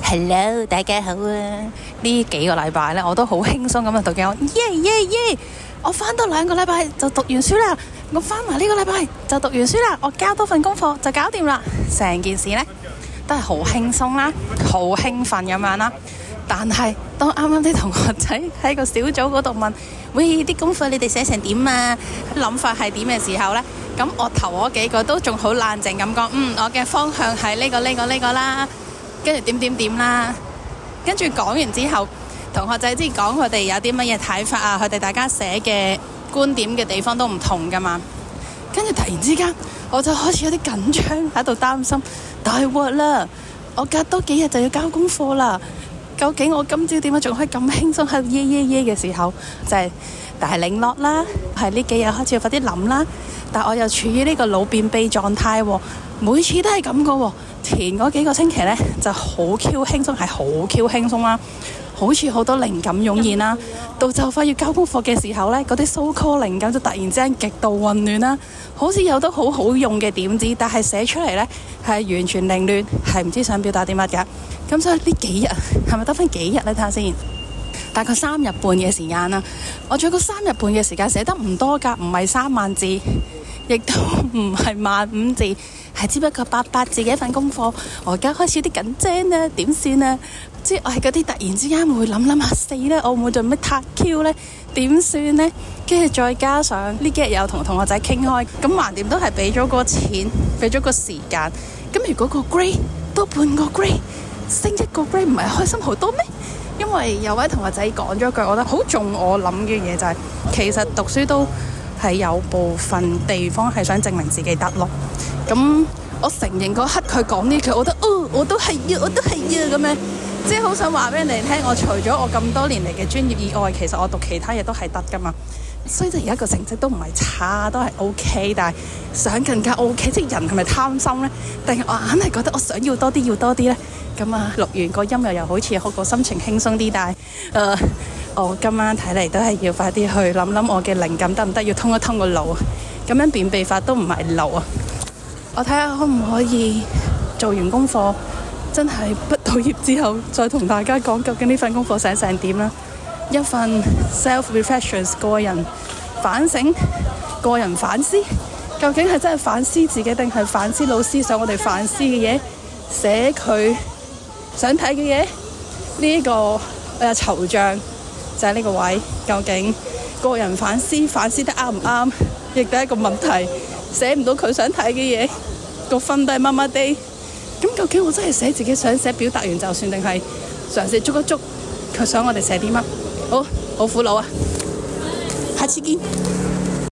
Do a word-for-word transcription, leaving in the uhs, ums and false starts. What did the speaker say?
Hello， 大家好啊！呢幾個禮拜咧，我都好輕鬆咁樣讀緊，我耶耶耶！我翻多兩個禮拜就讀完書啦，我翻埋呢個禮拜就讀完書啦，我交多份功課就搞掂啦。成件事呢都係好輕鬆啦，好興奮咁樣啦。但係當啱啱啲同學仔喺個小組嗰度問，喂，啲功課你哋寫成點啊？諗法係點嘅時候呢？咁我頭嗰幾個都仲好冷靜咁講，嗯，我嘅方向係呢個呢個呢個啦，跟住點點點啦。跟住講完之後，同學仔之前講佢哋有啲乜嘢睇法啊，佢哋大家寫嘅觀點嘅地方都唔同噶嘛。跟住突然之間，我就開始有啲緊張喺度擔心，大鑊啦！我隔多幾日就要交功課啦。究竟我今朝點解仲可以咁輕鬆喺度耶耶耶嘅時候，就係大領落啦，係呢幾日開始要快啲諗啦。但我又處於呢個腦便秘狀態喎，每次都係咁噶喎。前嗰幾個星期呢就好 Q 輕鬆，係好 Q 輕鬆啦，好似好多靈感湧現啦。到就快要交功課嘅時候呢，嗰啲 so call 靈感就突然之間極度混亂啦，好似有得好好用嘅點子，但係寫出嚟呢係完全凌亂，係唔知想表達啲乜㗎。咁所以呢幾日係咪得返幾日呢？睇下先，大概三日半嘅時間啦。我仲有個三日半嘅時間寫得唔多㗎，唔係三萬字，亦都唔係萬五字，係只不過八百字嘅一份功課。我而家開始有啲緊張啦，點算啊？即係我係嗰啲突然之間會諗諗下死咧，我會唔會做咩撻 Q 咧？點算呢？跟住再加上呢幾日有同同學仔傾開，咁橫掂都係俾咗個錢，俾咗個時間。咁如果個 grade 多半個 grade，升一個 grade 唔係開心好多咩？因為有位同學仔講咗句，我覺得好中我諗嘅嘢就係、是，其實讀書都係有部分地方係想證明自己得咯。咁我承認嗰刻佢講呢句，我覺得哦，我都係要，我都係要咁樣，即係好想話俾人哋聽，我除咗我咁多年嚟嘅專業以外，其實我讀其他嘢都係得噶嘛。所以就而家個成績都唔係差，都係 OK， 但係想更加 OK， 即係人係咪貪心呢？定係我硬係覺得我想要多啲，要多啲呢？咁啊，錄完個音又又好似好個心情輕鬆啲，但係誒、呃，我今晚睇嚟都係要快啲去諗諗我嘅靈感得唔得，要通一通個腦，咁樣便秘法都唔係路啊！我睇下可唔可以做完功課，真係畢到業之後，再同大家講究竟呢份功課寫成點啦。一份 self-reflections 個人反省、個人反思，究竟係真係反思自己，定係反思老師想我哋反思嘅嘢，寫佢想睇嘅嘢？呢、這個我有惆悵，就係、是、呢個位，究竟個人反思反思得啱唔啱，亦都係一個問題。寫唔到佢想睇嘅嘢，個分都係麻麻地。咁究竟我真係寫自己想寫，表達完就算，定係嘗試捉一捉佢想我哋寫啲乜？好好苦惱啊！下次見。